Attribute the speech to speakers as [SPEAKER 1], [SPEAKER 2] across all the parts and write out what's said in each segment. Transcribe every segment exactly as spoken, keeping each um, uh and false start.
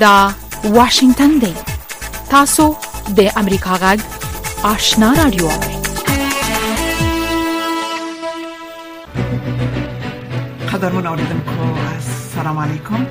[SPEAKER 1] دا واشنگتن دی. تاسو د امریکا غږ آشنا رادیو.
[SPEAKER 2] قدرمن اوریدونکو السلام علیکم.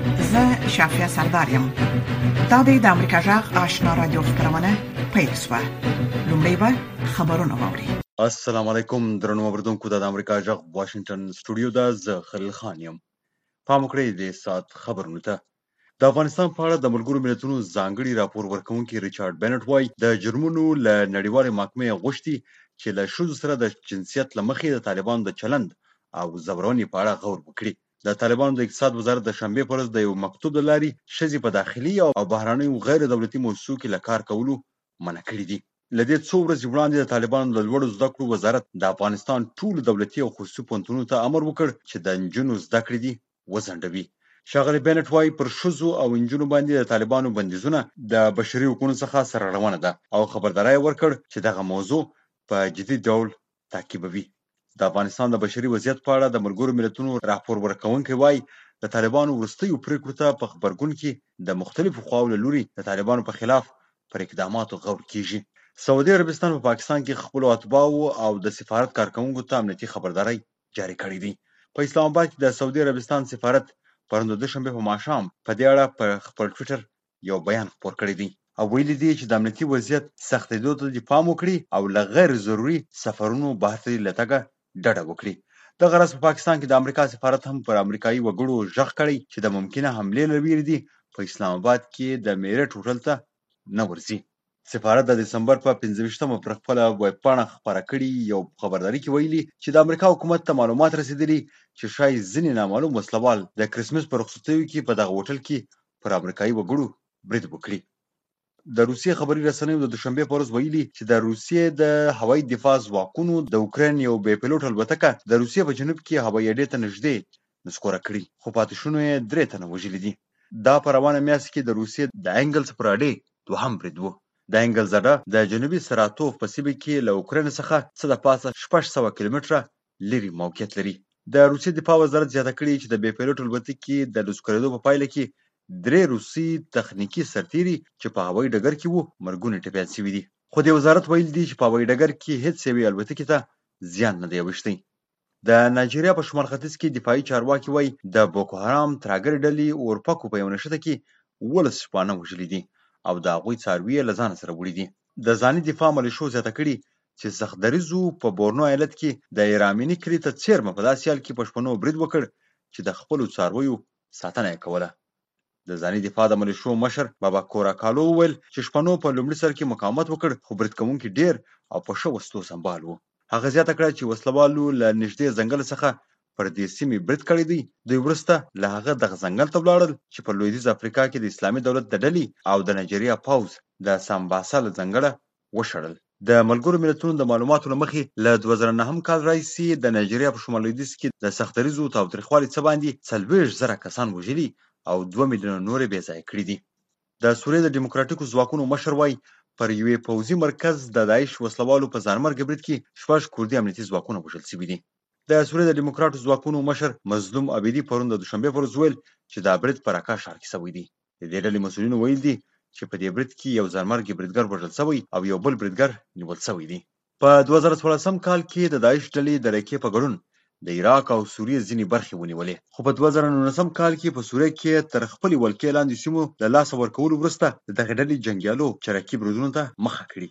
[SPEAKER 2] زه شافیا سردار یم. دا د امریکا غږ آشنا رادیو خبرونه پیل شوه. لومړی به خبرونه واوري.
[SPEAKER 3] السلام علیکم درنو اوریدونکو. د امریکا غږ واشنگټن سټوډیو دا زه خلیل خان یم. پام وکړئ د سات خبرونو ته. د افغانستان په اړه د ملګرو ملتونو ځانګړي راپور ورکوونکي ریچارډ بینټ وایي د جرمونو له نړیوالې محکمې غوښتي چې له ښځو سره د جنسیت له مخې د طالبانو د چلند او زبرونې په اړه غور وکړي. د طالبانو د اقتصاد وزارت د شنبې په ورځ د یو مکتوب له لارې ښځې په داخلي او بهرنیو غیر دولتي مؤسسو کې له کار کولو منع کړي دي. له دې څو ورځې وړاندې د طالبانو د لوړو زده کړو وزارت د افغانستان ټولو دولتي او خصوصي پوهنتونونو ته امر وکړ چې د نجونو زده کړې دي وځنډوي. ښاغلی بینټ وایي پر ښځو او نجونو باندې د طالبانو بندیزونه د بشري حقوقو څخه سرغړونه ده او خبرداری ورکړ چې دغه موضوع په جدي ډول تعقیبوي. د افغانستان د بشري وضعیت په اړه د ملګرو ملتونو راپور ورکوونکی وایي د طالبانو وروستیو پریکړو ته په غبرګون کې د مختلفو خواو له لوري د طالبانو په خلاف پر اقداماتو غور کیږي. سعودي عربستان په پاکستان کې خپلو اتباعو او د سفارت کارکوونکو ته امنیتي خبرداری جاری کړی دی. په اسلام آباد کې د سعودي عربستان سفارت پرون د دوشنبې په ماښام په دې اړه په خپل ټویټر یو بیان خپور کړی دی او ویلي دی چې د امنیتي وضعیت سختېدو ته دې پام وکړي او له غیر ضروري سفرونو بهر ته له تګه ډډه وکړي. دغه راز په پاکستان کې د امریکا سفارت هم پر امریکایي وګړو غږ کړی چې د ممکنه حملې له ویرې دي په اسلام آباد کې د میرټ هوټل ته نه ورځي. سفارت د دسمبر په پنځه ویشتمه پر خپله ویب پاڼه خپاره کړي یو خبرداري کې ویلي چې د امریکا حکومت ته معلومات رسېدلي چې ښایي ځینې نامعلوم وسلوال د کرسمس په رخصتیو کې په دغه هوټل کې پر امریکایي وګړو برید وکړي. د روسیې خبري رسنیو د دوشنبې په ورځ ویلي چې د روسیې د هوایي دفاع ځواکونو د اوکراین یو بې پیلوټ الوتکه د روسیې په جنوب کې هوایي اډې ته نږدې نسکوره کړي، خو پاتې شونو یې درې تنه وژلي دي. دا په روانه میاشت کې د روسیې د انګلز پر اډې دوهم برید و. د انګلز اډه د جنوبي سراتوف په سیمه کې له اوکراین څخه څه د پاسه شپږ سوه کیلومتره لرې موقعیت لري. د روسیې دفاع وزارت زیاته کړې چې د بې پیلوټ الوتکې د نسکورېدو په پایله کې درې روسي تخنیکي سرتیري چې په هوایي ډګر کې وو مرګونه ټپیان شوي دي. خو د وزارت ویل دي چې په هوایي ډګر کې هیڅ یوې الوتکې ته زیان نه دی اوښتی. د نایجیریا په شمال ختیځ کې دفاعي چارواکي وایي د بوکو حرام ترهګرې ډلې اورپکو په یوه نښته کې اوولس شپانه وژلي دي او د هغوی څاروي یې له ځانه سره وړي دي. د ځاني دفاع ملیشو زیاته کړي چې سختدریځو په بورنو ایالت کې د ایرامیني کلي ته څیرمه په داسې حال کې په شپنو برید وکړ چې د خپلو څارویو ساتنه یې کوله. د ځاني دفاع د ملیشو مشر بابا کورا کالو وویل چې شپنو په لومړي سر کې مقاومت وکړ خو برید کوونکي ډېر او په ښه وسلو سمبال وو. هغه زیاته کړه چې وسلوالو له نږدې ځنګل څخه پر دې سیمې برید کړی دی. دوی وروسته له هغه دغه ځنګل ته ولاړل چې په لویدیځ افریقا کې د اسلامي دولت د ډلې او د نایجیریا پوځ د سامباسا له ځنګله وشړل. د ملګرو ملتونو د معلوماتو له مخې له دوه زره نهم کال راهیسې د نایجیریا په شمال لویدیځ کې د سختدریځو تاوتریخوالي څه باندې څلوېښت زره کسان وژلي او دوه میلیونه نور یې بې ځایه کړي دي. د سوریې د ډیموکراتیکو ځواکونو مشر وایي پر یوې پوځي مرکز د داعش وسلوالو په ځانمرګه برید کې شپږ کردي امنیتي ځواکونه وژل شوي دي. د سوریې د ډیموکراتو ځواکونو مشر مظلوم عبیدي پرون د دوشنبې په ورځ ویل چې دا برید په راکا ښار کې شوی دی. د دې ډلې مسؤلینو ویل دي چې په دې برید کې یو ځانمرګي بریدګر وژل شوی او یو بل بریدګر نیول شوی دی. په دوه زره څوارلسم کال کې د داعش ډلې د ریکې په ګډون د عراق او سوریې ځینې برخې ونیولې، خو په دوه زره نولسم کال کې په سوریې کې تر خپلې ولکې لاندې سیمو له لاسه ورکولو وروسته د دغې ډلې جنګیالو چریکي بریدونو ته مخه کړي.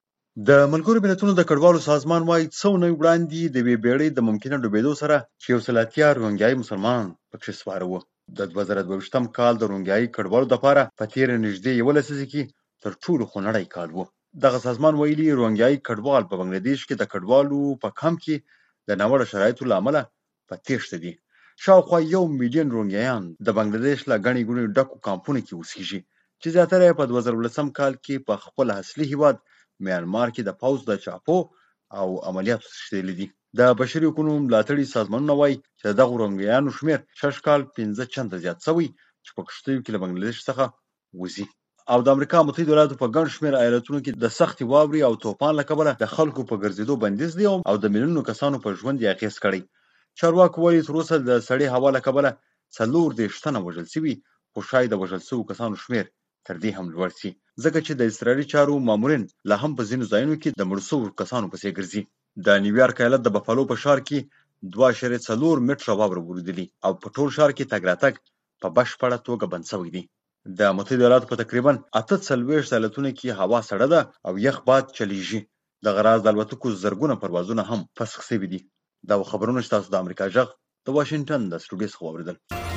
[SPEAKER 3] د ملګرو ملتونو د کډوالو سازمان وایي څو اونۍ وړاندې د یوې بیړۍ د ممکنه ډوبېدو سره چې یو سل اتیا روهینګیایي مسلمانان پکښې سپاره وو. د دوه زره دوه ویشتم کال د روهینګیایي کډوالو دپاره په تېره نږدې یوه لسیزه کې تر ټولو خونړی کال و. دغه سازمان ویلي روهینګیایي کډوال په بنګلادیش کې د کډوالو په کمپ کې د ناوړه شرایطو له امله په تېښته دي. شاوخوا یو میلیون روهینګیایان د بنګلادیش له ګڼې ګوڼې ډکو کامپونو کې اوسېږي چې زیاتره یې په دوه زره اوولسم کال کې په خپل اصلي هېواد میانمار کې د پوځ د چاپو او عملیاتو تښتېدلي دي. د بشري حقونو ملاتړي سازمانونه وایي چې د دغو روهینګیایانو شمېر شش کال پنځه چنده زیات شوی چې په کښتیو کې له بنګلادیش څخه وځي. او د امریکا متحده ایالاتو په ګڼ شمېر ایالتونو کې د سختې واورې او طوفان له کبله د خلکو په ګرځېدو بندیز دی او د میلیونونو کسانو په ژوند یې اغېز کړی. چارواکو وایي تر اوسه د سړې هوا له کبله څلور دېرش تنه وژل شوي خو شاید د وژل شوو کسانو شمېر تر دې هم لوړ شي، ځکه چې د اسرائیلي چارو مامورین لا هم په ځینو ځایونو کې د مړو شوو کسانو پسې ګرځي. د نیویارک ایالت د بفالو په ښار کې دوه اعشاریه څلور متره واوره وریدلي او په ټول ښار کې تګ راتګ په بشپړه توګه بند شوی دی. د متحده ایالاتو په تقریبا اته څلوېښت ایالتونو کې هوا سړه ده او یخ باد چلیږي. دغه راز د الوتکو زرګونه پروازونه هم فسخ شوي دي. دا خبرونه چې تاسو د امریکا غږ د واشنګټن د سټوډیو څخه واورېدل.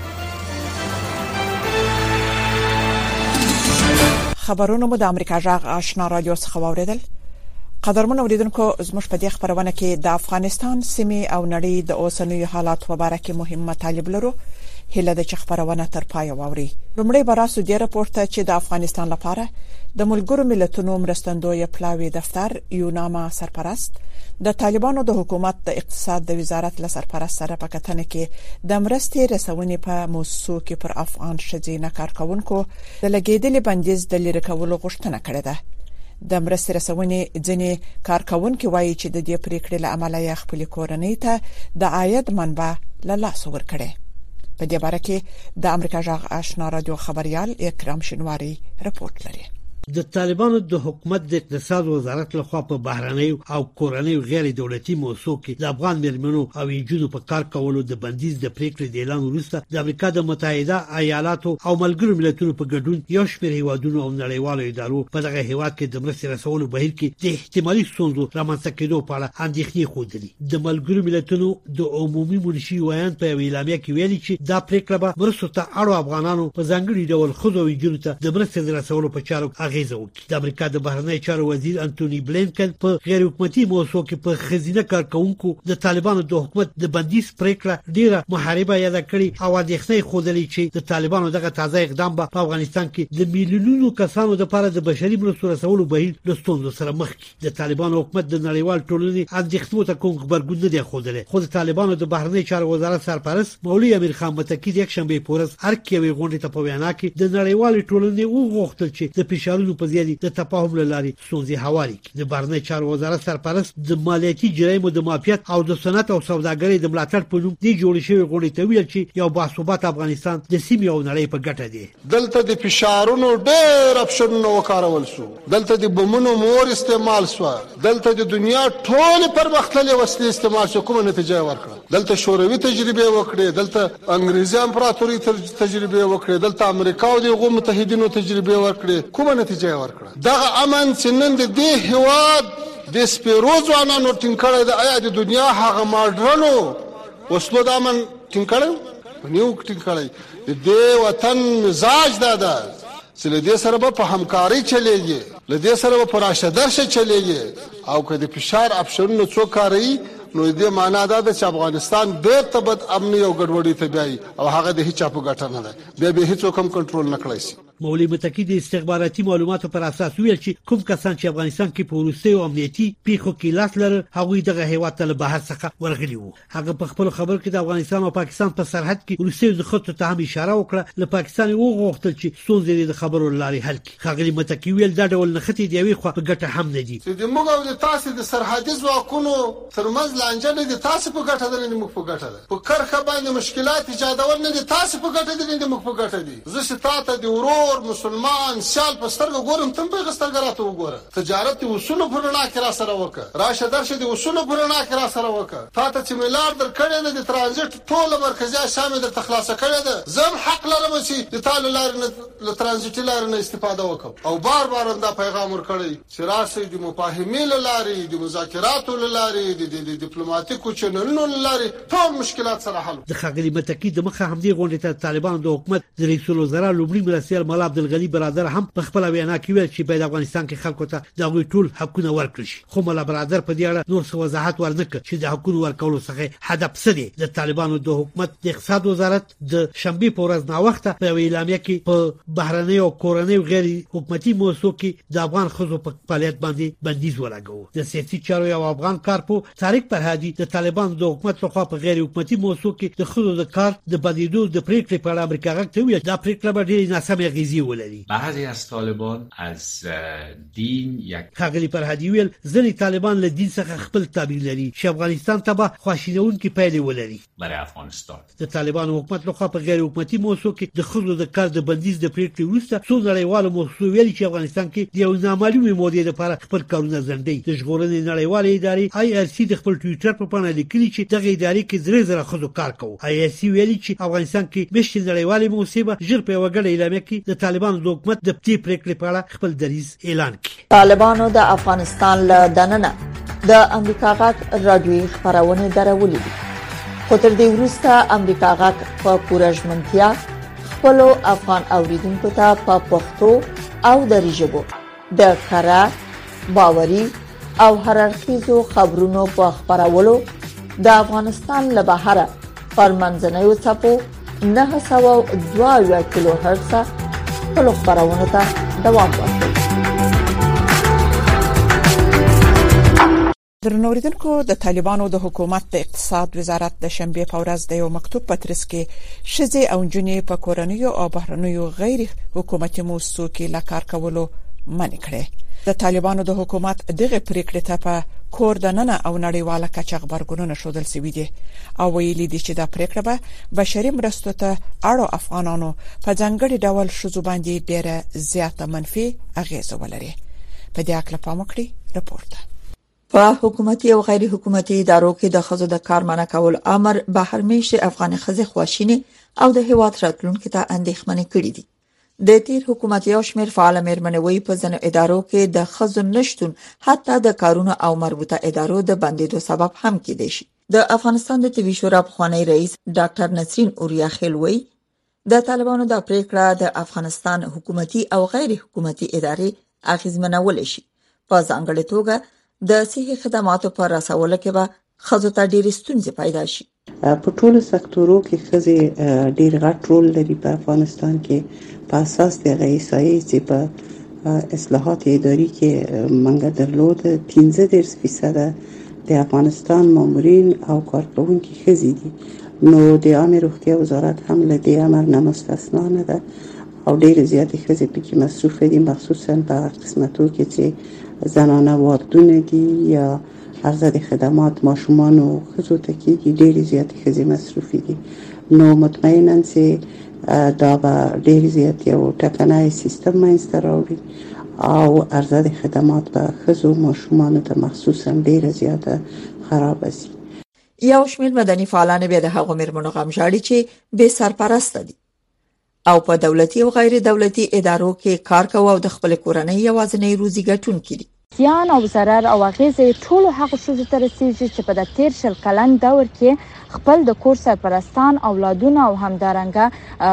[SPEAKER 2] خبرونه مو د امریکا غږ آشنا رادیو څخه واورېدل. قدرمن اوریدونکو، زموږ په دې خبرونه کې د افغانستان سیمې او نړۍ د اوسنیو حالات په اړه کې مهم مطالب لرو. هله د چ خبرونه تر پای واوري. لومړی براسو د راپورټ چې د افغانستان لپاره د ملګرو ملتونو مرستندوی پلاوی دفتر یوناما سرپرست د طالبانو د حکومت د اقتصاد د وزارت له سرپرست سره په کتنه کې د مرستې رسونې په موسسو کې پر افغان شذینه کارکونکو د لګیدلې بندیز د لری کولو غوښتنه کړې ده. د مرستې رسونې ځینې کارکونکو وایي چې د دې پریکړې له امله یې خپل کورنۍ ته د عاید منبع له لاس ورکړي. په دې باره کې د امریکا غږ آشنا رادیو خبريال اکرام شنواری رپورټ لري.
[SPEAKER 4] د طالبانو د حکومت د اقتصاد وزارت لخوا په بهرنیو او کورنیو غیر دولتي موسسو کې د افغان مرمنو او ایجونو په کار کولو د بندیز د پریکړې د اعلان وروسته د امریکا د متحده ایالاتو او ملګرو ملتونو په ګډون یو شمېر هیوادونو او نړیوالو ادارو په دغه هیواد کې د مرستې رسولو بهیر کې د احتمالي ستونزو رامنځته کېدو په اړه اندېښنې ښودلې. د ملګرو ملتونو د عمومي منشي ویان په اعلامیه کې ویلي چې دا پریکړه به مرستو ته اړو افغانانو په ځانګړي ډول خود او ایجونو ته د مرستې رسولو په چارو د امریکا د بهرنی چارو وزیر انټونی بلینکن په غیر حکومتي موسسو کې په خزینه کارکونکو د طالبانو د حکومت د بندیز پریکړه ډیره محاربه یاد کړي او اندېښنې خوده چې د طالبانو دغه تازه اقدام په افغانستان کې د میلیونونو کسانو لپاره د بشري مرستو رسولو بهیر له ستونزو سره مخ کړي. د طالبانو حکومت د نړیوال ټولنې اندېښنو ته کوم خبرګون نه دی خوده. خو د طالبانو د بهرنی چارو وزارت سرپرست مولوی امیر خان متکی د یک شنبه پورز هر کیوي غونډه ته په وینا کې د نړیوال ټولنې وغوښتل چې د فشارونو په د تفاهم لاري ستونزې هواري. د بهرنی چارو وزارت سرپرست د مالیاتي جرایمو د مافیات او د صنعت او سوداګرۍ د ملاتړ په نوم د جوړ شوی غونډې ته ویل چې یو باثبات افغانستان د سیمې او نړۍ په ګټه دی.
[SPEAKER 5] دلته د فشارونو ډېر اپشنونه وکارول شو، دلته د بمونو مور استعمال شو، دلته د دنیا ټول پرمختللې وسلې استعمال شو. کومه نتیجه ورکړه؟ دلته شوروي تجربه وکړه، دلته انګریزي امپراتوري تجربه وکړه، دلته امریکا او د قوم متحدینو تجربه ورکړه. کومه نتیجه ورکړه؟ دغه امن چې نن د دې هواد د سپیرو ځوانانو ټینګړی د آیا د دنیا هغه ماډرنو وسلو د امن ټینګړی نیو ټینګړی د دې وطن مزاج دا ده چې له دې سره په همکاري چلےږي، له دې سره په راشدرشه چلےږي او که د فشار اپشنونو څو کاری نو دې معنا دا ده چې افغانستان بیرته بد امني او ګډوډي ته بیاي او هغه د هیڅ په ګټه نه ده. بیا به هیڅ کوم کنټرول نه کړی شي.
[SPEAKER 4] مولوی متکی د استخباراتي معلوماتو پر اساس ویل چې کوم کسان چې افغانستان کې په روسي او امنیتي پیښو کې لاس لري هغه دغه هیواد ته له بهر څخه ورغلي وو. هغه په خپل خبر کې د افغانستان او پاکستان په سرحد کې روسي د خطو ته هم اشاره وکړه. له پاکستان وغوښتل چې ستونزې د خبرو لاري حل کړي. خغلی متکی ویل دا ډول نختی دی وی خو په ګټه هم نه دي.
[SPEAKER 5] چې د موږ او د تاسو د سرحدي ځواکونو ترمنځ لانجه نه دي، تاسو په ګټه ده نه موږ په ګټه ده. په کرخه باندې مشکلات ایجادول نه دي، تاسو په ګټه دي نه موږ په ګټه دي. زه ستاته د ورور مسلمان سیال په سترګو ګورم، تم په سترګو راته وګوره. تجارت اصول پر نه کې را سره وکړه، راشه درشه د اصول پر نه کې را سره وکړه. تا ته چې ملار در کړی نه د ترانزیت ټول مرکزي شامل در تخلاص کړی ده. زم حق لرم چې د تعالی لار نه ل ترانزیت لار نه استفاده وکړم او بار بار دا پیغام ورکړی چې راشي د مفاهمې لاري، د مذاکرات لاري، د ډیپلوماټیکو چینلونو لاري ټول مشکلات سره حل.
[SPEAKER 4] د خغلی متکی د مخه همدې غونډې ته طالبانو د حکومت د رئیس الوزرا لومړي مرستیال مولا عبدالغنی برادر هم په خپل وینا کې ویل چې په افغانستان کې خلکو ته د غوي ټول حقونه ورکړي شي. خو مولا برادر په دې اړه نور څه وضاحت ورنکړ چې د حقونو ورکولو څخه هدف څه دی. د طالبانو د حکومت د اقتصاد وزارت د شنبه په ورځ نا وخته په اعلامیه کې په بهرنۍ او کورنۍ غیر حکومتي موسسو کې د افغان خزو په فعالیت باندې بندیز ولګاوه. د سیاسي چارو یو افغان کارپو طارق فرهادي د طالبانو د حکومت لخوا په غیر حکومتي موسسو کې د خزو د کار د بدیدو د پریکړې په اړه امریکا غږ ته ویل دا پریکړه به ډېر ناسمه اغیزې ولري.
[SPEAKER 6] بعضی از طالبان از دین یک
[SPEAKER 4] ښاغلي فرهادي ویل ځینې طالبان له دین څخه خپل تعبیر لري چې افغانستان ته به خواشینونکې پایلې ولري.
[SPEAKER 6] برای افغانستان
[SPEAKER 4] د طالبانو حکومت لخوا په غیر حکومتي موضوع کې د ښځو د کار د بندیز د پریکړې وروسته څو نړیوالو موسسو ویلي چې افغانستان کې د یو نامعلومې مودې لپاره خپل کارونه ځنډوي. د ژغورنې نړیوالې ادارې آی آر سی د خپل ټویټر په پاڼه لیکلي چې دغه ادارې کې درې زره ښځو کار کوي. آی آر سی ویلي چې افغانستان کې مشتې نړیوالې موسسې به ژر په یوه ګډه اعلامیه کې د طالبانو د حکومت د دې پریکړې په اړه خپل دریځ اعلان کړي.
[SPEAKER 7] طالبانو د افغانستان له دننه د امریکا غږ راډیوي خبرونه درولې دي، خو تر دې وروسته امریکا غږ په پوره ژمنتیا خپل افغان اوریدونکو ته په پښتو او دری ژبه د کره باوري او هررخیزو خبرونو په خبرولو د افغانستان له بهره پر منځنیو څپو نه سوه دوه اویا کیلو هرتز خپل خبرونه ته دوام ورکوي.
[SPEAKER 2] درنو اوریدونکو، د طالبانو د حکومت د اقتصاد وزارت د شنبه په ورځ د یو مکتوب په ترڅ کې ښځې او نجونې په کورنیو او بهرنیو غیر حکومتي موسسو کې لا کار کولو منع کړي. د طالبانو د حکومت دغه پریکړه ته په کور دننه او نړیواله کچه خبرګونونه شودل سوي دي او ویلي دي چې دا پریکړه به بشري مرستو ته اړو افغانانو په ځانګړي ډول شذو باندې ډیره زیاته منفي اغیزه ولري. په دې اړه پام وکړئ رپورټ.
[SPEAKER 7] په حکومتي او غیر حکومتي ادارو کې د ښځو د کار منع کول امر بهر میشت افغان ښځې خواشینی او د هیواد راتلونکو ته اندېښمنې کړې دي. د تیر حکومت یو شمېر فعال مېرمنوي په ځینو ادارو کې د ښځو نشټون حتی د کارونو او مربوطه ادارو د بندیدو سبب هم کېدای شي. د افغانستان د طبي شورا پخوانی رئیس ډاکټر نسرین اوریا خلوی د طالبانو د پریکړه د افغانستان حکومتي او غیر حکومتي ادارې اغیزمنول شي، په ځانګړې توګه د صحي خدماتو پر رسولو کې به ښځو ته ډېرې ستونزې پیدا شي.
[SPEAKER 8] په ټولو سکتورو کې ښځې ډېر غټ رول لري په افغانستان کې، په اساس د غیسایي چې په اصلاحات اداري کې منګه درلود پنځه دېرش فیصد د افغانستان مامورین او کارکونکي ښځې دي. نو د عامه روغتیا وزارت هم له دې امر نه مستثنا نه ده او ډېر زیاتې ښځې پکې مصروف دي، مخصوصا په قسمتو کې چې زنانه واردونه دي یا عرضه د خدمات ماشومان او ښځو ته کېږي، ډېر زیاتې ښځې مصروف دي. نو مطمئنا چې دا به ډېر زیات یو ټکنی سیستم منځته راوړي او عرضه د خدمات په ښځو ماشومانو ته مخصوصا ډېره زیاته خراب شي.
[SPEAKER 7] یو شمېر مدني فعالان بیا د هغو مېرمنو غم ژاړي چې بې سرپرسته دي او په دولتي او غیر دولتي ادارو کې کار کوي او د خپل کورنۍ یوازینۍ روزي ګټونکي دي.
[SPEAKER 9] زیان او ضرر او اغیزې ټول هغه ښځو ته رسیږي چې په د تیر شل کلن دور کې خپل د کور سرپرستان اولادونه او همدارنګه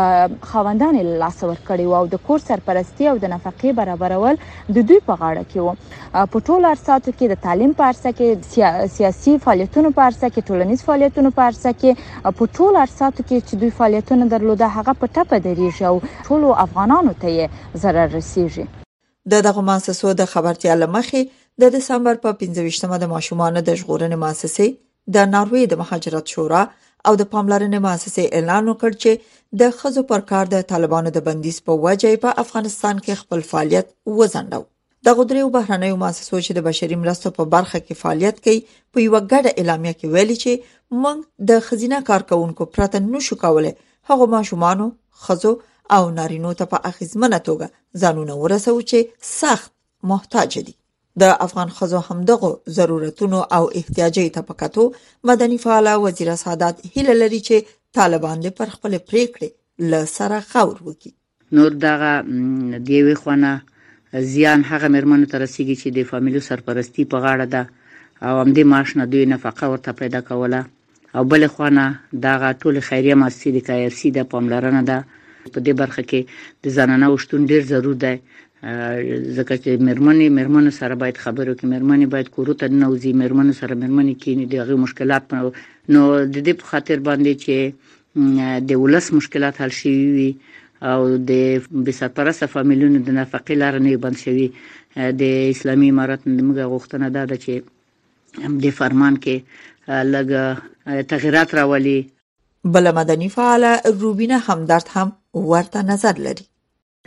[SPEAKER 9] خاوندان له لاسه ورکړي او د کور سرپرستی او د نفقې برابرول د دوی په غاړه کې وو. په ټول ارساتو کې د تعلیم په ارسه کې، سیاسي فعالیتونو په ارسه کې، ټولنیز فعالیتونو په ارسه کې، په ټول ارساتو کې چې دوی فعالیتونه درلوده هغه په ټپه درېږي او ټول افغانانو ته یې ضرر رسیږي.
[SPEAKER 7] د دغه مؤسسو د خبرتیا لمخې د دسمبر په پنځه ویشتمه د ماشومانو د ژغورنې مؤسسې، د ناروې د مهاجرت شورا او د پاملرنې مؤسسې اعلان وکړ چې د ښځو پر کار د طالبانو د بندیز په وجه په افغانستان کې خپل فعالیت وځنډاو. دغه دریو بهرنیو مؤسسو چې د بشري مرستو په برخه کې فعالیت کوي په یو ګډه اعلامیه کې ویلي چې موږ د ښځینه کارکونکو پرته نشو کولای هغه ماشومانو، ښځو او نارینو ته په اغیزمنه توګه ځانونه ورسوي چې سخت محتاج دي. د افغان ښځو همدغه ضرورتونو او احتیاجي طبقاتو مدني فعال وزیر سعادت هیله لري چې طالبان دې پر خپل پریکړې له سره غور وکړي.
[SPEAKER 10] نور دغه دیوي خونه زیان هغه مېرمنو ته رسیږي چې د فامیلو سرپرستی په غاړه ده او هم د معاش نه دوی نفقه ورته پیدا کوله، او بل خونه دغه ټول خیریه مؤسسې د کایرسي د پاملرنه ده. په دې برخه کې د زنانه شتون ډیر ضرور دی، ځکه چې مېرمنې مېرمنو سره باید خبرې وکړي، مېرمنې باید کورو ته ننوځي، مېرمنو سره مېرمنې کینی دغه مشکلات. نو د دې په خاطر باندې چې د ولس مشکلات حل شي وي او د بې سرپرسته فامیلونو د نفقې لاره نه بند شوي، د اسلامي امارت موږ غوښتنه ده ده چې د فرمان کې لږ تغیرات راولي.
[SPEAKER 7] بل مدني فعال روبینه همدرد هم ورته نظر لري.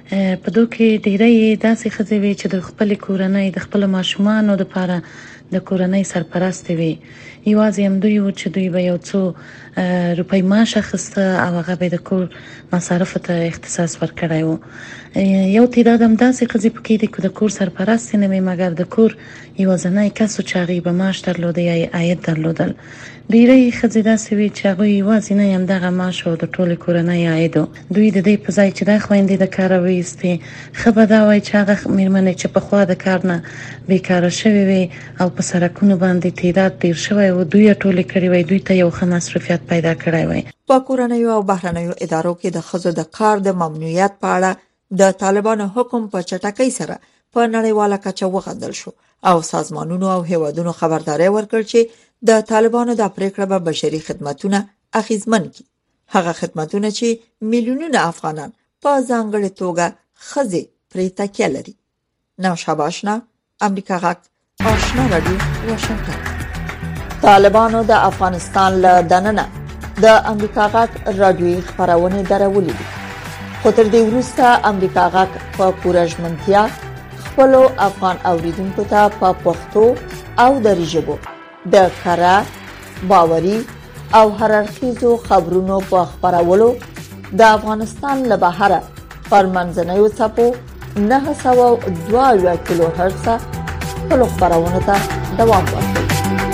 [SPEAKER 11] په دوی کې ډېرې داسې ښځې وي چې د خپل کورنۍ د خپل ماشومانو لپاره د کورنۍ سرپرست وي. یوازې هم دوی و چې دوی به یو څو روپۍ معاش اخیسته او هغه به د کور مصارف ته اختصاص ورکړی و. یو تعداد هم داسې ښځې پکې دي چې د کور سرپرست نه وي مګر د کور یوازینی کس چې هغې به معاش درلوده یا عاید درلودل. ډېرې ښځې داسې وي چې هغوی یوازینی همدغه معاش او د ټولې کورنۍ عاید و. دوی د دې په ځای چې دا خویندې د کاره وایستې ښه به دا وایي چې هغه مېرمنې چې پخوا د کار نه بېکاره شوې وي او په سړکونو باندې تعداد ډېر شوی و دوی ټولې کړې وای دوی ته یو ښه مصرفیت پیدا کړی وای.
[SPEAKER 7] په کورنیو او بهرنیو ادارو کې د ښځو د کار د ممنوعیت په اړه د طالبانو حکم په چټکۍ سره په نړیواله کچه وغندل شو او سازمانونو او هیوادونو خبرداري ورکړ چې د طالبانو د پریکړه به بشري خدماتونه اخیزمن کړي. هغه خدماتونه چې میلیونونه افغانان په ځانګړې توګه ښځې پرې تکیه لري. نوشابه آشنا، امریکا غږ، آشنا رادیو، واشنگټن. طالبانو د افغانستان له دننه د امریکا غږ رادیوي خبرونه درولې دي. خو تر دې وروسته امریکا غږ په پوره ژمنتیا خپل افغان اوریدونکو ته په پښتو او دری ژبه د کره باوري او هررخیزو خبرونو په خبرولو د افغانستان له بهره پر منځنیو څپو نه سوه دوه اویا کیلو هرتز خپل خبرونه ته دوام ورکوي.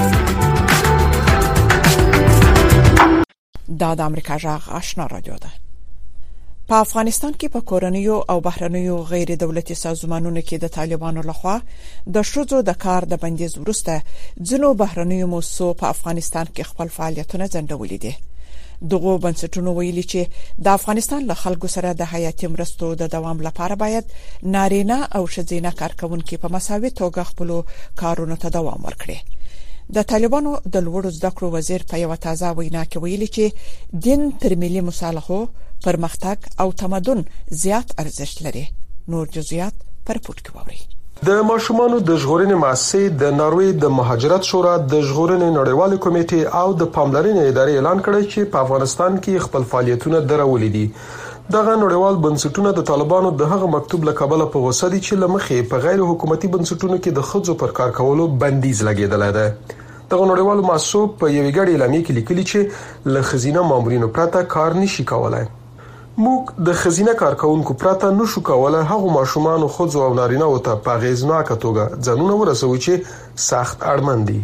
[SPEAKER 2] دا د امریکا غږ آشنا رادیو ده. په افغانستان کې په کورنیو او بهرنیو غیر دولتي سازمانونو کې د طالبانو لخوا د شذو د کار د بندیز وروسته ځینو بهرنیو موسسو په افغانستان کې خپل فعالیتونه ځنډولي دي. دغه بنسټونو ویلي چې د افغانستان له خلکو سره د حیاتي مرستو د دوام لپاره باید نارینه او ښځینه کارکونکو په مساوي توګه خپل کارونو ته دوام ورکړي. د طالبانو د لوړو زده کړو وزیر په یو تازه وینا کې ویلي چې دین تر ملي مصالحو پرمختګ او تمدن زیات ارزښت لري. نور جزئیات پر پورت کوي.
[SPEAKER 12] د ماشومانو د ژغورنې مؤسسې د ناروې د مهاجرت شورا د ژغورنې نړیوال کمیټې او د پاملرنې ادارې اعلان کړی چې په افغانستان کې خپل فعالیتونه درولې دي. دغه نړیوال بنسټونه د طالبانو د هغه مکتوب له کبله په غوسه دي چې لمخې په غیر حکومتي بنسټونو کې د خځو پر کار کولو بندیز لګیدل دی. دغه نړیوال مؤسسو په یوې ګډې اعلامیه کې لیکلي چې له خزینه مامورینو پرته کار نشي کولای. موږ د خزینه کارکونکو پرته نشو کولای هغه ماشومان او خځو او نارینه او ته په غیزناکه توګه ځانونه ورسوي چې سخت اړمن دي.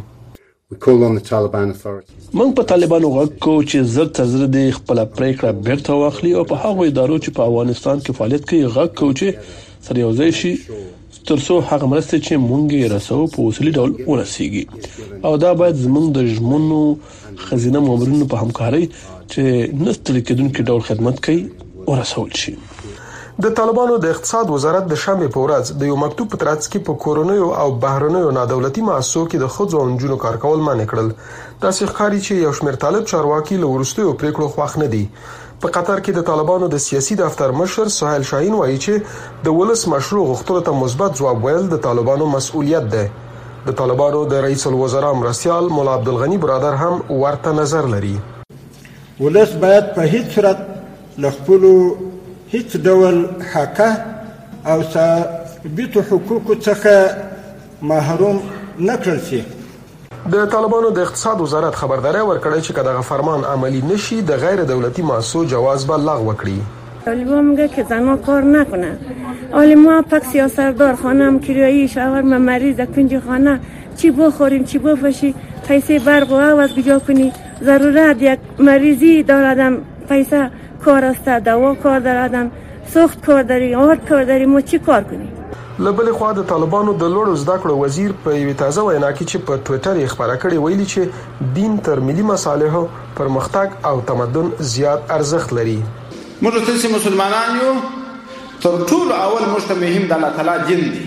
[SPEAKER 13] موږ په طالبانو غږ کو چې زر تر زر د خپل پریکړه بیرته واخلي او په هغه ادارو چې په افغانستان کې فعالیت کوي غږ کو چې سره یو ځای شي ترڅو هغه مرسته چې مونږ یې رسو په اصلي ډول ورسیږي او دا باید زموږ د ژمنو خزینه مامورینو په همکارۍ چې نستل کېدونکو ډول خدمت کوي ورسول شي.
[SPEAKER 12] د طالبانو د اقتصاد وزارت د شنبه په ورځ د یو مکتوب په ترڅ کې په کورونیو او بهرنیو نادولتي مؤسسو کې د خځو او نجونو کار کول منع کړل. دا ښکاري چې یو شمېر طالب چارواکي له ورستیو پریکړو خوښ نه دي. په قطر کې د طالبانو د سیاسي دفتر مشر سهیل شاهین وایي چې د ولس مشروع غوښتنو ته مثبت ځواب ویل د طالبانو مسؤلیت ده. د طالبانو د رئیس الوزرا مرستيال مولا عبدالغنی برادر هم ورته نظر لري.
[SPEAKER 14] ولس باید په هیڅ صورت له خپل هیڅ ډول حقه او ثابت حقوقو څخه محروم نه کړل شي.
[SPEAKER 12] د طالبانو د اقتصاد وزارت خبرداري ورکړه چې کله فرمان عملی نشي د غیر دولتي مؤسسو جواز به لغوه کړي.
[SPEAKER 15] طالبان میگه که زنها کار نکنن. حالا ما پک سیاستدار خانم کرایه شوهر ما مریض کنج خانه چی بخوریم چی بفروشیم پیسه برق و آب از کجا کنی ضرورت یک مریضی دارم پیسه کار است دوا کار دارم سخت کار داری آرد کار داری ما چی کار کنیم.
[SPEAKER 12] لبل خو د طالبانو د لوړو زده کړو وزیر په یوه تازه وینا کې چې په ټوئیټر یې خبره کړې ویلي چې دین تر ملي مصالحو پرمختګ او تمدن زیات ارزښت لري.
[SPEAKER 16] موږ ټول مسلمانان یو تر ټولو اول موږ ته مهم د الله تعالی دین دی.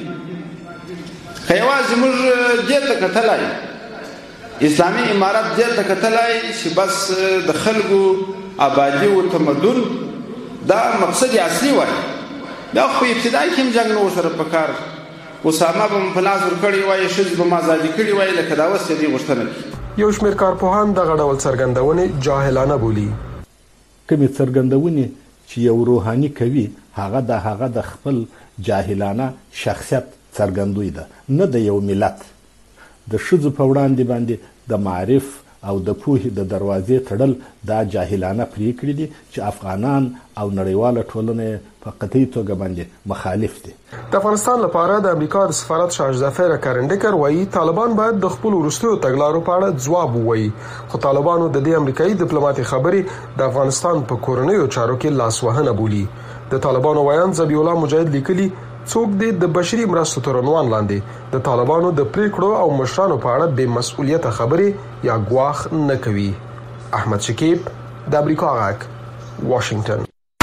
[SPEAKER 16] خیواز موږ دې ته کتلای اسلامي امارت دې ته کتلای چې بس د خلکو آبادی او تمدن دا مقصد اصلي وای. دا خو ابتدای کې جنگ نو سره پکار اسامه بم پلاس ور کړی وای شذ بم آزادی کړی وای لکه دا وسه دی غوښتنه.
[SPEAKER 12] یو شمېر کارپوهان د غډول څرګندونه جاهلانه بولی.
[SPEAKER 17] کومې څرګندونه چې یو روحاني کوي هغه د هغه د خپل جاهلانه شخصیت څرګندوي ده، نه د یو ملت. د ښځو په وړاندې باندې د معرف او د پوهې د دروازې تړل دا جاهلانه پریکړې دي چې افغانان او نړیواله ټولنه په قطعي توګه باندې مخالف دي.
[SPEAKER 12] د افغانستان لپاره د امریکا د سفارت شاه ظفر کرندکر وایي طالبان باید د خپل وروستیو تګلارو په اړه ځواب ووایي، خو طالبانو د دې امریکایي ډیپلوماټي خبرې د افغانستان په کورنیو چارو کې لاسوهنه بولي. د طالبانو ویان ذبیح الله مجاهد لیکلي څوک د بشري مرستو تر عنوان لاندې د طالبانو د پریکړو او مشرانو په اړه بې مسؤلیته خبرې یا ګواښ نه کوي. احمد شکیب د امریکا غږ واشنگټن.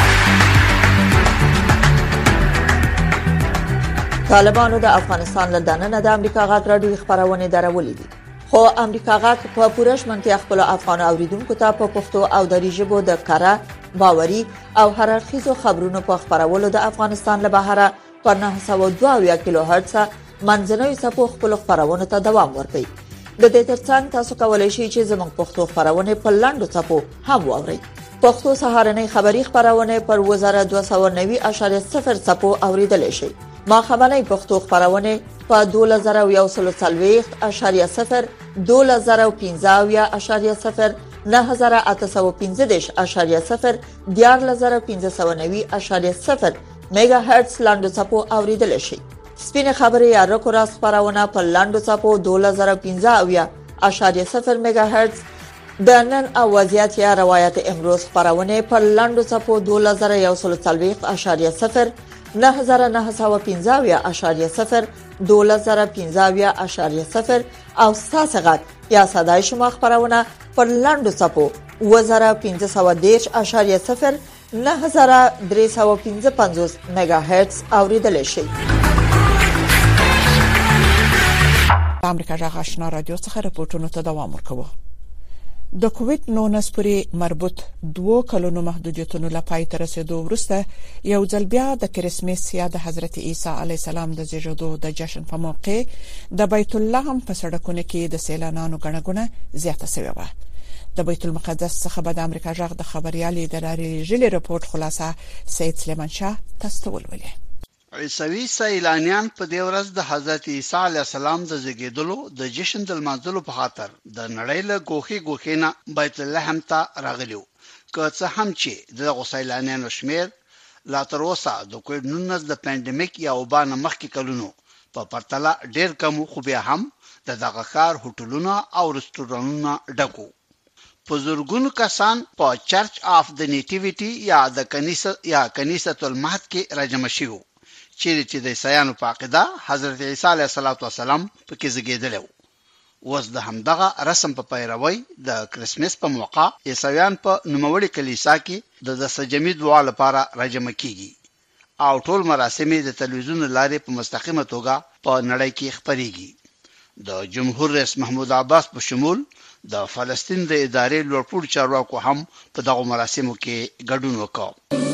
[SPEAKER 7] طالبانو د افغانستان له دننه د امریکا غږ راډیو خبرونه درولې دي، خو امریکا غږ په پوره شمنتیا خپل افغان اوریدونکو ته په پښتو او دری ژبه د کاره باوري او هررخیزو خبرونو په خبرولو د افغانستان له بهره په نه سوه دوه اویا کیلو هرتز منځنوي څپو خپل خبرونه ته دوام ورکوي. د دې ترڅنګ تاسو کولای شئ چې زموږ پښتو خبرونه په لاندو څپو هم واورئ. پښتو سهارنۍ خبری خبرونه پر وزاره دوه سوه نوي اعشاریه صفر څپو اوریدل شي. ما خبرنۍ پښتو خبرونه په دوه زره یو سل څلوېښت اعشاریه صفر، دوه زره پنځه اویا اعشاریه صفر، نه زره اته سوه پنځه دېرش اعشاریه صفر، دیارلس زره پنځه سوه نوي اعشاریه صفر میگا هرتز لاندو څپو اوریدل شي. سپینه خبرې یا رکو راس خبرونه په لاندو څپو دوه زره پنځه اویا اعشاریه صفر میگا هرتز، د نن او وضعیت یا روایت امروز خبرونه په لاندو څپو دوه زره یو سل څلوېښت اعشاریه صفر، نه زره نه سوه پنځه اویا اعشاریه صفر، دوه زره پنځه اویا اعشاریه صفر او ستاسو غږ یا صداي شما خبرونه په لاندو څپو اوه زره پنځه سوه دېرش اعشاریه صفر، نه زره درې سوه پنځه پنځوس میگا هرتز اوریدل شي.
[SPEAKER 2] د امریکا جغ آشنا رادیو څخه راپورټونو ته دوام ورکوي. د کووډ نولس پورې مربوط دوه کلونو محدودیتونو لپاره تر رسیدو وروسته یو ځل بیا د کریسمس یا د حضرت عیسی علی السلام د زیږیدو د جشن په موقع د بیت الله هم په سړکونو کې د سیلانانو غنغونه زیاته شوې و. د بیت المقدس څخه د امریکا جغ د خبريالي دراري ژلې رپورت خلاصه سید سلیمان شاه تاسو ولولې.
[SPEAKER 18] عیسوي سیلانیان په دې ورځ د حضرت عیسی علی السلام د زیږیدلو د جشن د لمانځلو په خاطر د نړۍ له ګوخي ګوخینا بیت اللحم ته راغلیو. که څه هم چې د سیلانیانو شمیر لا تر اوسه د کووډ نولس د پاندیمیک یا وبا مخکې کلونو په پرتله ډیر کم، خو بیا هم د دغه ښار هوټلونه او رستورانونه ډکو. په زرګونو کسان په چرچ اف د نیټیویټي یا د کنیسه یا کنیسه المهد کې راجمع شوي چیرې چې د عیسایانو په عقیده حضرت عیسی علیه السلام پکې زیږیدلی و. اوس د همدغه رسم په پیروي د کریسمس په موقع عیسایان په نوموړي کلیسا کې د سجمي دعا لپاره راجمع کیږي او ټول مراسم د تلویزیون لارې په مستقیمه توګه په نړۍ کې خبريږي. د جمهور رئیس محمود عباس په شمول د فلسطین د ادارې لوړپوړ چارواکو هم په دغه مراسمو کې ګډون وکړ.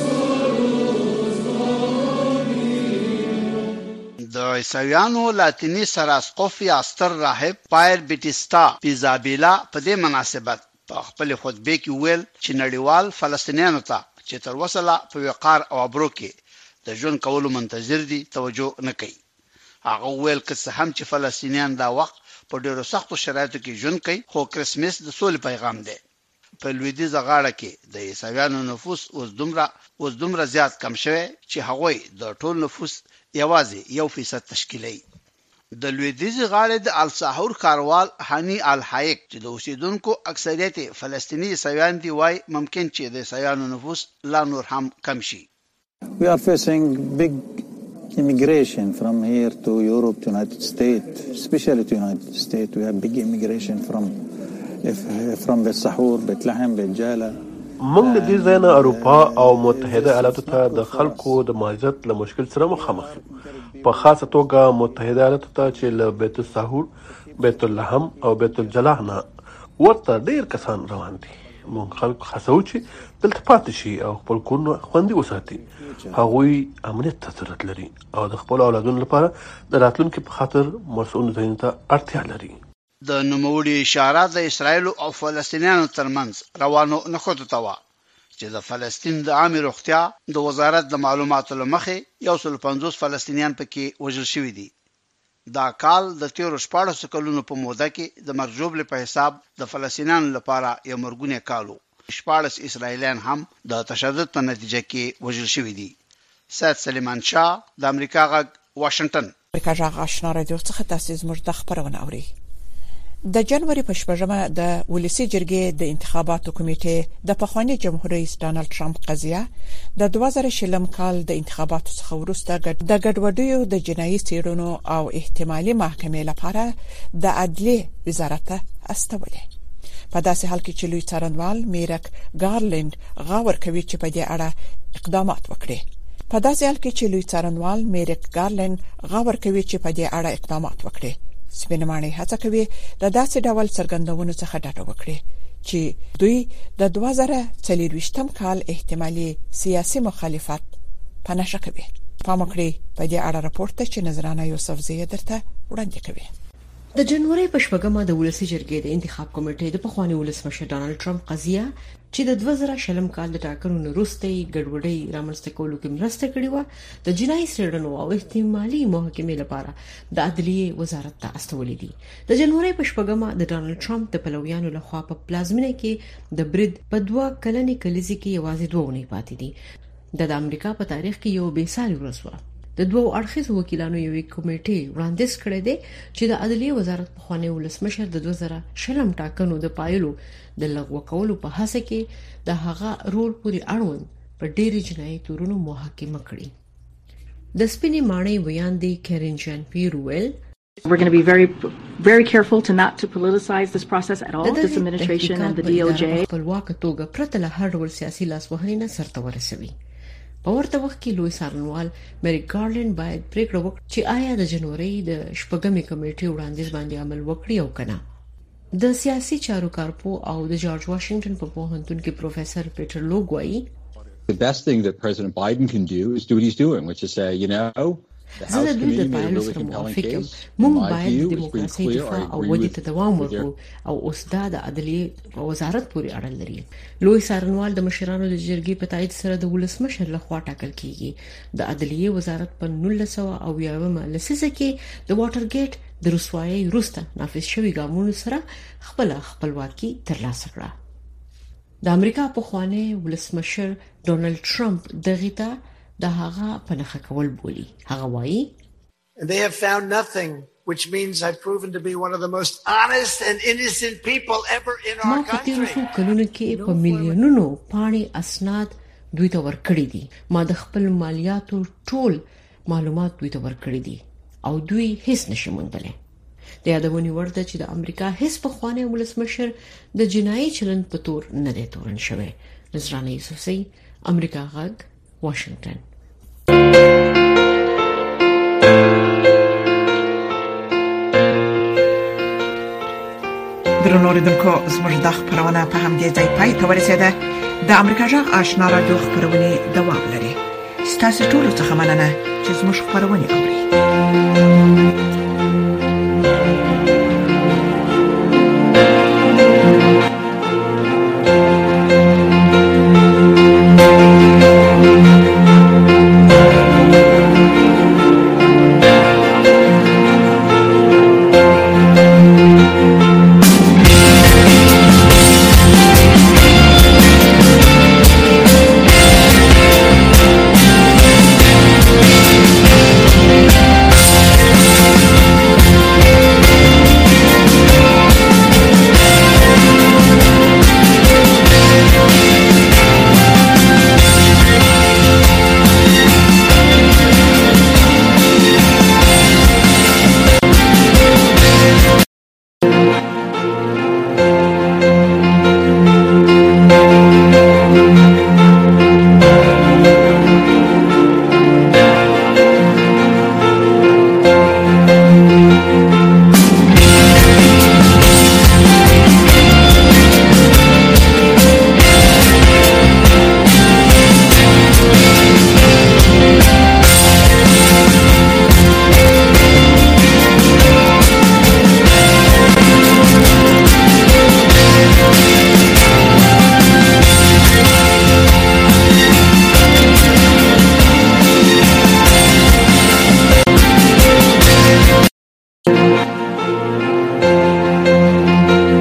[SPEAKER 18] د عیسایانو لاتینی سراسقف یا ستر راهب پایر بیټیستا پیزابیلا په دې مناسبت په خپل خطبه کې ویل چې نړیوال فلسطینیانو ته چې تر وسله په وقار او ابرو کې د ژوند کولو منتظر دي توجه نه کوي. هغه ویل که څه هم چې فلسطینیان دا وخت په ډیرو سختو شرایطو کې ژوند کوي، خو کریسمس د سولې پیغام دی. په لویدیځه غاړه کې د عیسایانو نفوس اوس دومره اوس دومره زیات کم شوی چې هغوی د ټول نفوس یوازې یو فیصد تشکیلوي. د لویدیځه غاړې د الساحور کاروال هاني الحایک چې د اوسیدونکو اکثریت فلسطینی عیسایان دی وای ممکن چې د عیسایانو نفوس لا نور هم کم شي.
[SPEAKER 19] We are facing big immigration from here to Europe to United States, especially to United States. We have big immigration from if, from Bethsahur, Bethlehem, Bejala.
[SPEAKER 13] موږ د دې ځای نه اروپا او متحده ایالاتو ته د خلکو د مهاجرت له مشکل سره مخامخ یو، په خاصه توګه متحده ایالاتو ته چې له بیت السحور، بیت اللحم او بیت الجلاح نه ورته ډیر کسان روان دي. موږ خلک هڅو چې دلته پاتې شي او خپل کورونه خوندي وساتي. هغوی امنیت ته ضرورت لري او د خپل اولادونو لپاره د راتلونکي په خاطر مسؤل ځایونو ته اړتیا لري.
[SPEAKER 18] د نوموړي اشاره د اسرایل او فلسطینیانو ترمنځ روانو نخودو ته و چې د فلسطین د عامه روغتیا د وزارت د معلوماتو لمخې یو سل پنځوس فلسطینیان پکې وژل شوي دي. دا کال د تیرو شپاړسو کلونو په موده کې د مرجوبلې په حساب د فلسطینیانو لپاره یو مرګونی کالو. شپاړس اسرائیلیان هم د تشدد په نتیجه کې وژل شوي دي. سید سلیمان شاه د امریکا غږ واشنگټن.
[SPEAKER 2] امریکا غږ آشنا رادیو څخه تاسو زموږ د خبرونه اورئ. د جنوري په شپږمه د ولسی جرګې د انتخاباتو کمیټې د پخوانی جمهور رئیس ډانلډ ټرمپ قضیه د دوه زره شلم کال د انتخاباتو څخه وروسته د ګډوډیو د جنایي څېړنو او احتمالي محکمې لپاره د عدلیې وزارت ته استولې. په داسې حال کې چې لوی څارنوال میرک ګارلند غاور کوي چې په دې اړه اقدامات وکړي. په داسې حال کې چې لوی څارنوال میرک ګارلند غاور کوي چې په دې اړه اقدامات وکړي. سپینمانه هڅه کوي د داسې ډول څرګندونو څخه ډډه وکړي چې دوی د دوه زره څلورویشتم کال احتمالي سیاسي مخالفت په نشه کوي. پام وکړئ په دې اړه راپورټ ته چې نظرانه یوسف زیه درته وړاندې کوي.
[SPEAKER 20] د جنوري په شپږمه د ولسی جرګې د انتخاب کمیټې د پخوانی ولسمشر ډانلډ ټرمپ قضیه چې د دوه زره شلم کال د ټاکنو وروسته ګډوډۍ رامنځته کولو کې مرسته کړې و د جنایي څېړنو او احتمالي محکمې لپاره د عدلیې وزارت ته استولې دي. د جنوري په شپږمه د ډانلډ ټرمپ د پلویانو لخوا په پلازمینه کې د برید په دوه کلنې کلیزې کې یوازې دوه ونې پاتې دي. د امریکا په تاریخ کې یو بې ساري ورځ و. د دوه اړخیزو وکیلانو یوې کمیټې وړاندیز کړی دی چې د عدلیې وزارت په خوانی ولسمشر د دوه زره شلم ټاکنو د پایلو د لغوه کولو په هڅه کې د هغه رول پورې اړوند په ډېری جنایي تورونو محاکمه کړي. د سپینې ماڼۍ ویاندې کیرن جان پیر ویل
[SPEAKER 21] We're going to be very, very careful to not to politicize this process at all. This administration and the D O J.
[SPEAKER 20] په واقع توګه پرته له هر ډول سیاسي لاسوهنې نه سرته ورسوي. په ورته وخت کې لوی څارنوال میریک ګارلند باید پریکړه وکړي چې آیا د جنوري د شپږمې کمیټې وړاندیز باندې عمل وکړي او کنه. د سیاسي چارو کارپو او د جورج واشنگټن په پوهنتون کې پروفیسور پیټر لوګ وایي
[SPEAKER 22] The best thing that President Biden can do is do what he's doing, which is say, you know,
[SPEAKER 20] زه د دوی د پایلو سره موافق یم. موږ باید د دیموکراسي دفاع او ودې ته دوام ورکړو او اوس دا د عدلیې وزارت پورې اړه لري. لوی څارنوال د مشرانو د جرګې په تایید سره د ولسمشر لخوا ټاکل کیږي. د عدلیې وزارت په نولس سوه اویاومه لسیزه کې د واټر ګیټ د رسوایي وروسته نافذ شوی ګامونو سره خپل خپلواکي ترلاسه کړه. د امریکا په خوانی ولسمشر ډونالد ټرمپ دغه ته د هغه په نخښه کول بولی. هغه وایي
[SPEAKER 23] They have found nothing, which means I've proven to be one of the most honest and innocent people ever in our country.
[SPEAKER 20] ما په تیرو څو کلونو کې په میلیونونو پاڼې اسناد دوی ته ورکړي دي. ما د خپل مالیاتو ټول معلومات دوی ته ورکړي دي او دوی هیڅ نشي موندلی. د یادونې وړ ده چې د امریکا هیڅ پخوانی ولسمشر د جنایي چلند په تور نه دی تورن شوی. نظرانه یوسفزۍ، امریکا غږ، واشنگټن.
[SPEAKER 2] درنو اوریدونکو، زموږ د خبرونه په همدې ځای پای ته ورسېده. د امریکا غږ آشنا رادیو خبرونه دوام لري. ستاسو ټول څه مننه چې زموږ خبرونه اوري.